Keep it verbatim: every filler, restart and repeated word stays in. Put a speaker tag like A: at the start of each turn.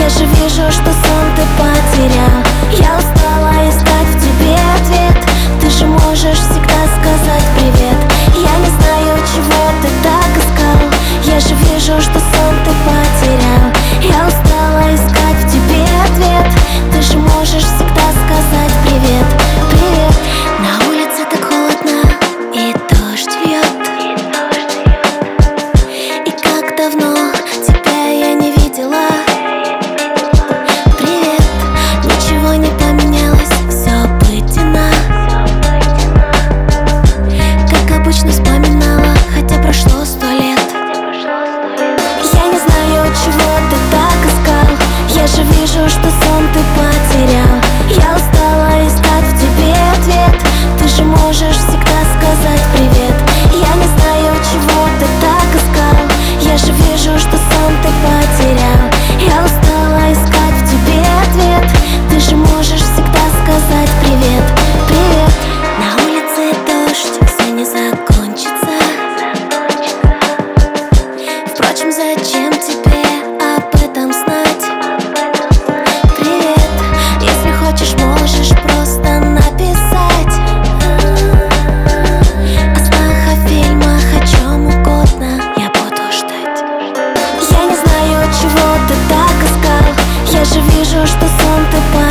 A: же вижу, что сон ты потерял. Я устала искать в тебе ответ. Ты же можешь всегда сказать привет. Я не знаю, чего ты так искал. Я же вижу, что сон ты потерял. Я устала искать в тебе ответ. Ты же можешь всегда сказать привет. Привет. На улице так холодно и дождь льет. И как давно тебя я не видела. Привет. Ничего не поменялось, все обыденно. Как обычно вспоминала, хотя прошло сто лет. Я не знаю, чего ты так искал. Я же вижу, что сон ты потерял. Я устала искать в тебе ответ. Ты же можешь всегда сказать привет. Я не знаю, чего ты так искал. Я же вижу, что сон ты потерял. Я устала искать в тебе ответ. Ты же можешь всегда сказать привет. Привет. На улице дождь, все не закончится. Впрочем, зачем тебе об этом знать? Привет. Если хочешь, можешь просто написать о снах, о фильмах, о чем угодно. Я буду ждать. Я не знаю, чего ты так искал. Я же вижу, что сон ты потерял.